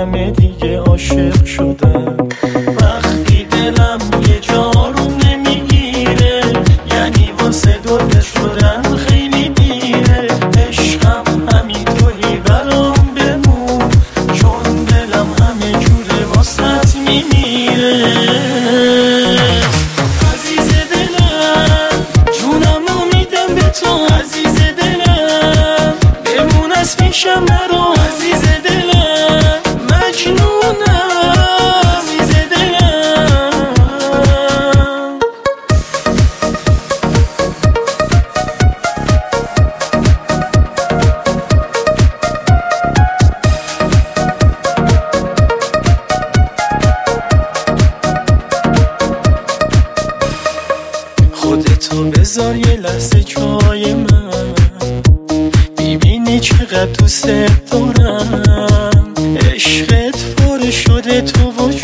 همه دیگه عاشق شدم. وقتی دلم یه جا رو نمیگیره یعنی واسه دوده شدن خیلی دیره. عشقم همینطوری برام بمون چون دلم همه جوره واسط میمیره. عزیز دلم جونمو میدم به تو، عزیز دلم بمون از پیشم نرو. عزیز دلم مجنونم، عزیز دلم. خودتو بذار یه لحظه جای من، ببینی چقدر دوست دارم. عشقت پر شده تو